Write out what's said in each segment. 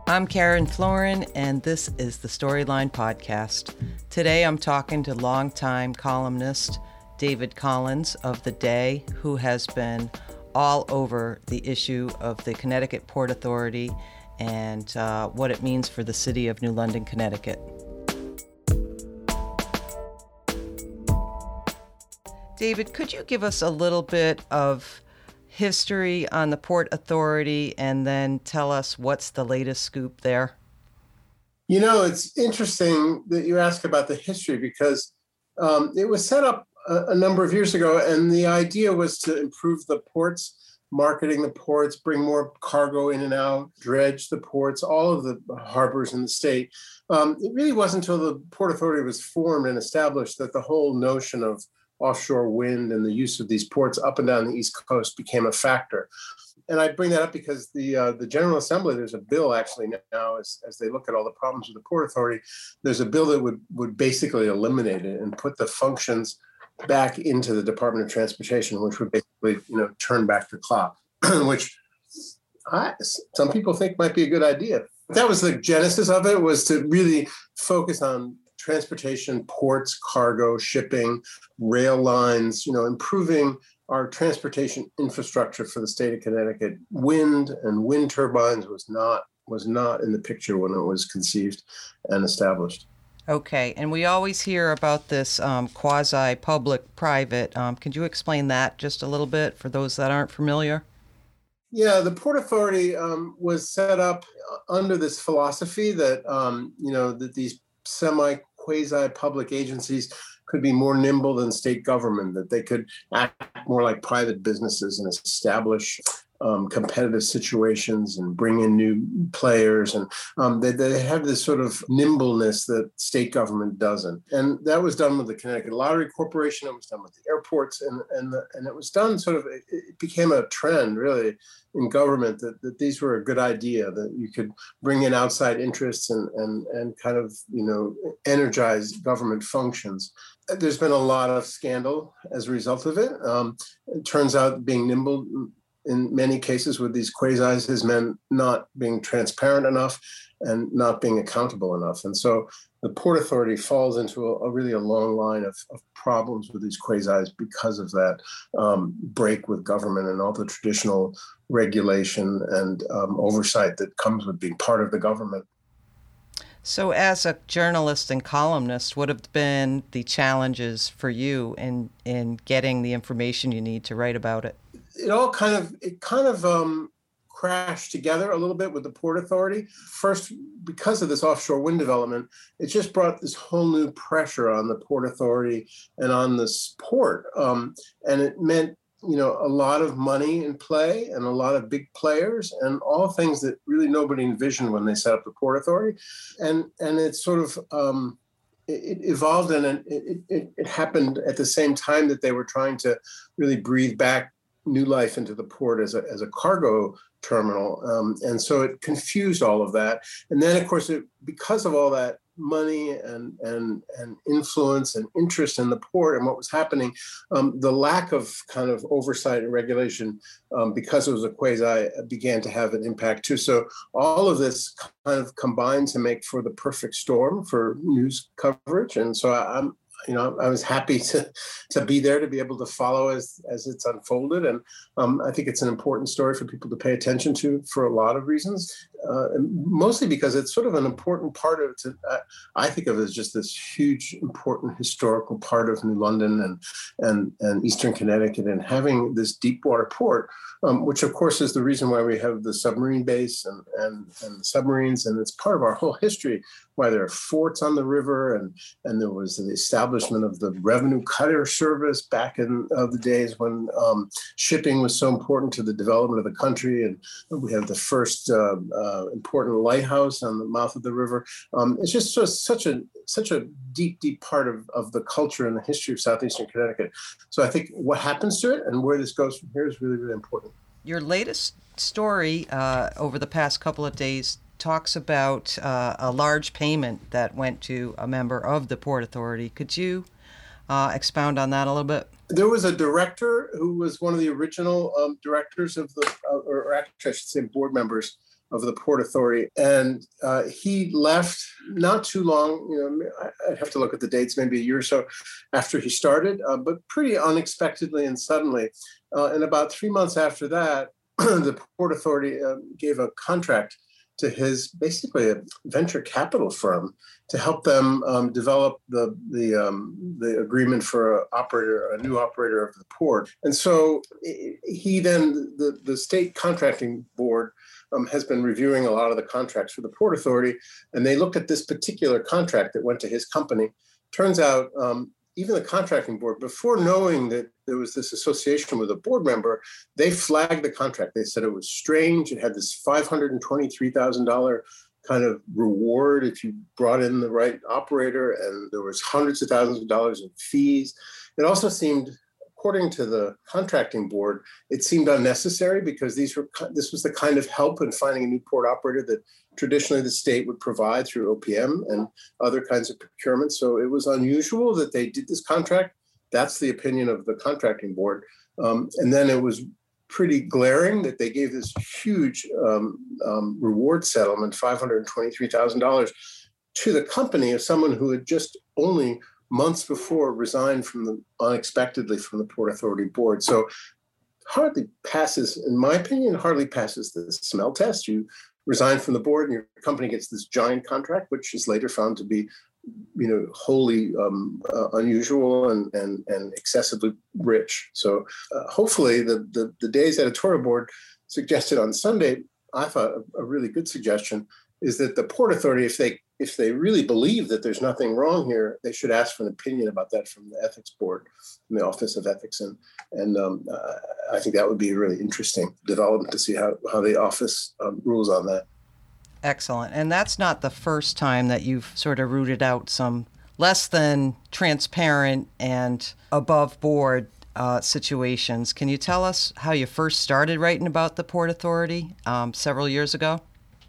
I'm Karen Florin, and this is the Storyline Podcast. Today I'm talking to longtime columnist David Collins of The Day, who has been all over the issue of the Connecticut Port Authority and what it means for the city of New London, Connecticut. David, could you give us a little bit of history on the Port Authority and then tell us what's the latest scoop there? You know, it's interesting that you ask about the history because it was set up a number of years ago, and the idea was to improve the ports, marketing the ports, bring more cargo in and out, dredge the ports, all of the harbors in the state. It really wasn't until the Port Authority was formed and established that the whole notion of offshore wind and the use of these ports up and down the East Coast became a factor. And I bring that up because the General Assembly, there's a bill actually now, as they look at all the problems with the Port Authority, there's a bill that would basically eliminate it and put the functions back into the Department of Transportation, which would basically, turn back the clock, which some people think might be a good idea. That was the genesis of it, was to really focus on transportation, ports, cargo, shipping, rail lines, improving our transportation infrastructure for the state of Connecticut. Wind and wind turbines was not in the picture when it was conceived and established. Okay, and we always hear about this quasi-public-private. Could you explain that just a little bit for those that aren't familiar? Yeah, the Port Authority was set up under this philosophy that, that these quasi-public agencies could be more nimble than state government, that they could act more like private businesses and establish competitive situations and bring in new players. And they have this sort of nimbleness that state government doesn't. And that was done with the Connecticut Lottery Corporation. It was done with the airports. And it was done it became a trend, really, in government that these were a good idea, that you could bring in outside interests and kind of, energize government functions. There's been a lot of scandal as a result of it. It turns out being nimble in many cases with these quasis has meant not being transparent enough and not being accountable enough. And so the Port Authority falls into a really long line of problems with these quasis because of that break with government and all the traditional regulation and oversight that comes with being part of the government. So as a journalist and columnist, what have been the challenges for you in getting the information you need to write about it? It all kind of crashed together a little bit with the Port Authority. First, because of this offshore wind development, it just brought this whole new pressure on the Port Authority and on this port. And it meant, a lot of money in play and a lot of big players and all things that really nobody envisioned when they set up the Port Authority. And it sort of it evolved, and it happened at the same time that they were trying to really breathe back new life into the port as a cargo terminal. And so it confused all of that. And then, of course, because of all that money and influence and interest in the port and what was happening, the lack of kind of oversight and regulation, because it was a quasi, began to have an impact too. So all of this kind of combined to make for the perfect storm for news coverage. And so I was happy to be there, to be able to follow as it's unfolded. And I think it's an important story for people to pay attention to for a lot of reasons, and mostly because it's sort of an important part of it. I think of it as just this huge, important historical part of New London and Eastern Connecticut, and having this deep water port, which of course is the reason why we have the submarine base and the submarines. And it's part of our whole history, why there are forts on the river, and there was the establishment of the revenue cutter service back in the days when shipping was so important to the development of the country. And we have the first important lighthouse on the mouth of the river. It's just such a deep part of the culture and the history of Southeastern Connecticut. So I think what happens to it and where this goes from here is really, really important. Your latest story over the past couple of days talks about a large payment that went to a member of the Port Authority. Could you expound on that a little bit? There was a director who was one of the original directors of or actually I should say board members of the Port Authority. And he left not too long, I'd have to look at the dates, maybe a year or so after he started, but pretty unexpectedly and suddenly. And about 3 months after that, the Port Authority gave a contract to basically a venture capital firm to help them develop the agreement for a new operator of the port. And so he then, the state contracting board has been reviewing a lot of the contracts for the Port Authority, and they looked at this particular contract that went to his company. Turns out even the contracting board, before knowing that there was this association with a board member, they flagged the contract. They said it was strange. It had this $523,000 kind of reward if you brought in the right operator, and there was hundreds of thousands of dollars in fees. It also seemed, according to the contracting board, it seemed unnecessary because this was the kind of help in finding a new port operator that traditionally the state would provide through OPM and other kinds of procurement. So it was unusual that they did this contract. That's the opinion of the contracting board. And then it was pretty glaring that they gave this huge reward settlement, $523,000, to the company of someone who had just only months before resigned unexpectedly from the Port Authority board. So hardly passes, in my opinion, the smell test. You resign from the board and your company gets this giant contract, which is later found to be, wholly unusual and excessively rich. So hopefully the day's editorial board suggested on Sunday, I thought a really good suggestion is that the Port Authority, if they really believe that there's nothing wrong here, they should ask for an opinion about that from the ethics board, from the Office of Ethics. And I think that would be a really interesting development to see how the office rules on that. Excellent. And that's not the first time that you've sort of rooted out some less than transparent and above board situations. Can you tell us how you first started writing about the Port Authority several years ago?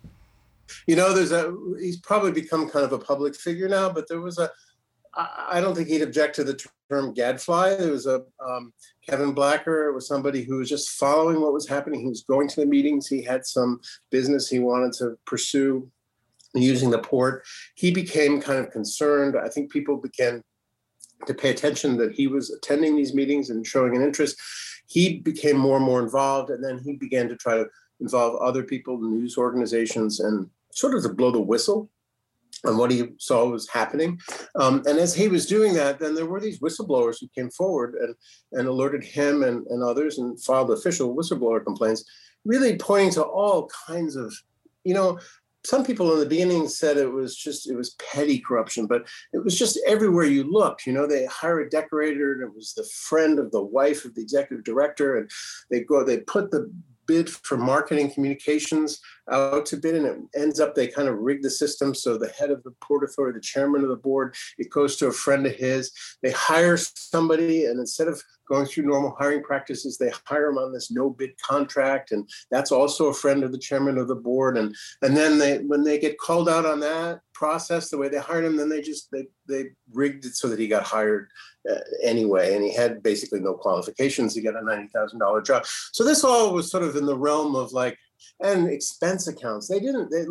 He's probably become kind of a public figure now, but there was I don't think he'd object to the term gadfly. There was Kevin Blacker was somebody who was just following what was happening. He was going to the meetings. He had some business he wanted to pursue using the port. He became kind of concerned. I think people began to pay attention that he was attending these meetings and showing an interest. He became more and more involved, and then he began to try to involve other people, news organizations, and sort of to blow the whistle on what he saw was happening. And as he was doing that, then there were these whistleblowers who came forward and alerted him and others and filed official whistleblower complaints, really pointing to all kinds of, some people in the beginning said it was petty corruption, but it was just everywhere you looked. They hire a decorator, and it was the friend of the wife of the executive director, and they put the bid for marketing communications out to bid, and it ends up they kind of rig the system so the head of the Port Authority, the chairman of the board, it goes to a friend of his. They hire somebody, and instead of going through normal hiring practices, they hire him on this no bid contract, and that's also a friend of the chairman of the board. And then when they get called out on that process, the way they hired him, then they rigged it so that he got hired anyway, and he had basically no qualifications to get a $90,000 job. So this all was sort of in the realm of and expense accounts. It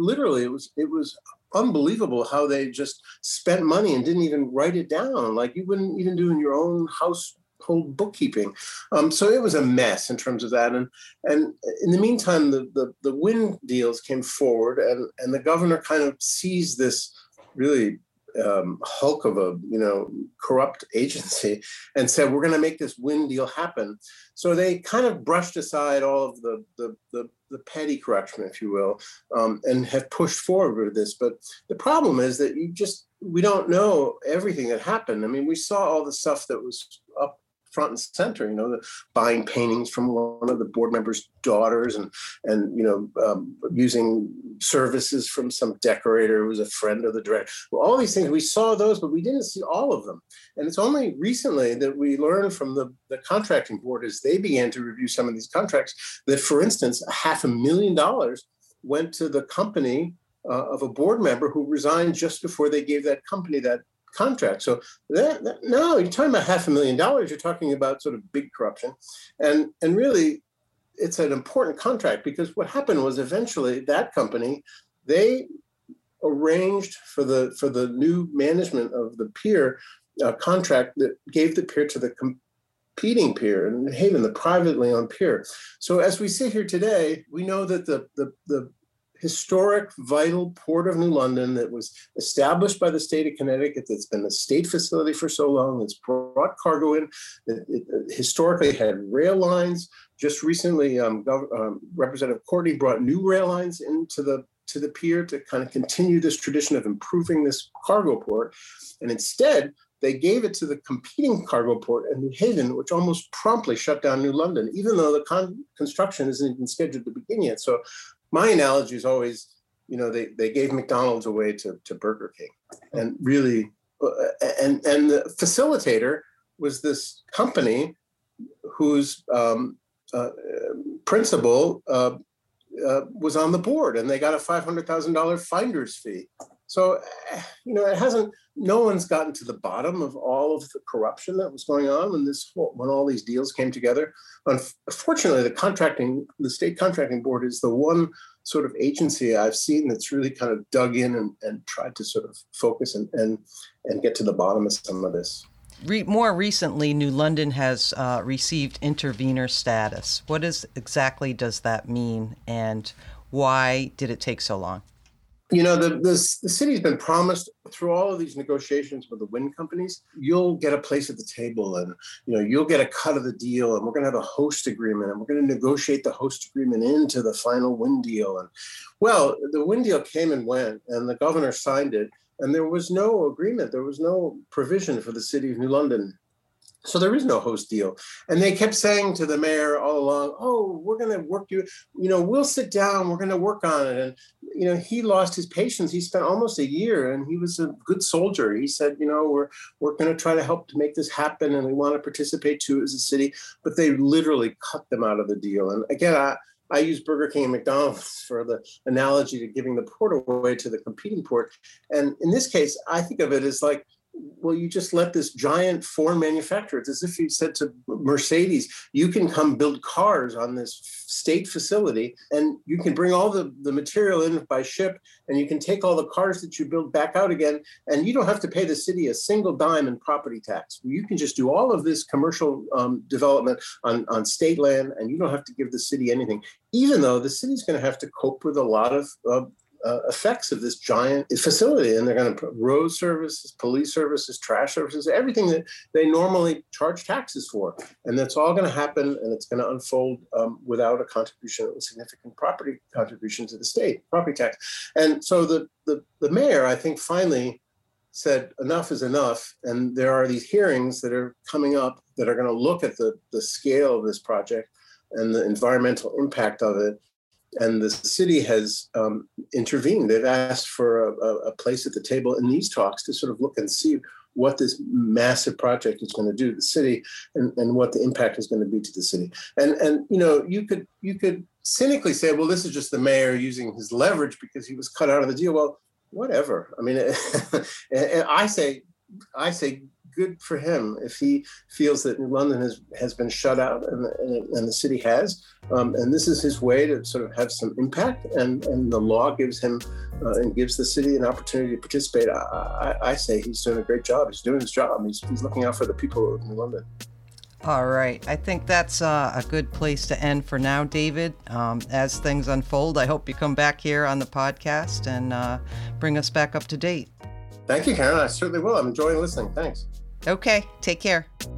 was unbelievable how they just spent money and didn't even write it down, like you wouldn't even do in your own household bookkeeping. So it was a mess in terms of that. And in the meantime, the wind deals came forward, and the governor kind of seized this really hulk of a corrupt agency and said, we're going to make this wind deal happen. So they kind of brushed aside all of the petty corruption, if you will, and have pushed forward with this. But the problem is that we don't know everything that happened. I mean, we saw all the stuff that was up front and center, the buying paintings from one of the board members' daughters and using services from some decorator who was a friend of the director. Well, all these things, we saw those, but we didn't see all of them. And it's only recently that we learned from the contracting board, as they began to review some of these contracts, that, for instance, $500,000 went to the company of a board member who resigned just before they gave that company that contract. So no, you're talking about $500,000. You're talking about sort of big corruption, and really, it's an important contract because what happened was eventually that company, they arranged for the new management of the pier contract that gave the pier to the competing pier in Haven, the privately owned pier. So as we sit here today, we know that the historic, vital Port of New London that was established by the state of Connecticut, that's been a state facility for so long, that's brought cargo in, it historically had rail lines. Just recently, Representative Courtney brought new rail lines into the pier to kind of continue this tradition of improving this cargo port. And instead, they gave it to the competing cargo port in New Haven, which almost promptly shut down New London, even though the construction isn't even scheduled to begin yet. So my analogy is always, they gave McDonald's away to Burger King. And really, and the facilitator was this company whose principal was on the board, and they got a $500,000 finder's fee. So, no one's gotten to the bottom of all of the corruption that was going on when all these deals came together. Unfortunately, the state contracting board is the one sort of agency I've seen that's really kind of dug in and tried to sort of focus and get to the bottom of some of this. More recently, New London has received intervenor status. What exactly does that mean, and why did it take so long? The city's been promised through all of these negotiations with the wind companies, you'll get a place at the table, and you'll get a cut of the deal, and we're going to have a host agreement, and we're going to negotiate the host agreement into the final wind deal. And well, the wind deal came and went, and the governor signed it, and there was no agreement. There was no provision for the city of New London. So there is no host deal. And they kept saying to the mayor all along, oh, we're going to work we'll sit down, we're going to work on it. And, he lost his patience. He spent almost a year, and he was a good soldier. He said, we're going to try to help to make this happen, and we want to participate too as a city. But they literally cut them out of the deal. And again, I use Burger King and McDonald's for the analogy to giving the port away to the competing port. And in this case, I think of it as like, well, you just let this giant foreign manufacturer, it's as if you said to Mercedes, you can come build cars on this state facility, and you can bring all the material in by ship, and you can take all the cars that you build back out again, and you don't have to pay the city a single dime in property tax. You can just do all of this commercial development on state land, and you don't have to give the city anything, even though the city's going to have to cope with a lot of effects of this giant facility, and they're going to put road services, police services, trash services, everything that they normally charge taxes for, and that's all going to happen, and it's going to unfold without a contribution, a significant property contribution to the state property tax. And so the mayor, I think, finally said enough is enough, and there are these hearings that are coming up that are going to look at the scale of this project and the environmental impact of it. And the city has intervened. They've asked for a place at the table in these talks to sort of look and see what this massive project is going to do to the city and what the impact is going to be to the city. And you could cynically say, well, this is just the mayor using his leverage because he was cut out of the deal. Well, whatever. I mean, I say good for him if he feels that New London has been shut out and the city has. And this is his way to sort of have some impact, and the law gives him and gives the city an opportunity to participate. I say he's doing a great job. He's doing his job. He's looking out for the people of New London. All right. I think that's a good place to end for now, David. As things unfold, I hope you come back here on the podcast and bring us back up to date. Thank you, Karen. I certainly will. I'm enjoying listening. Thanks. Okay. Take care.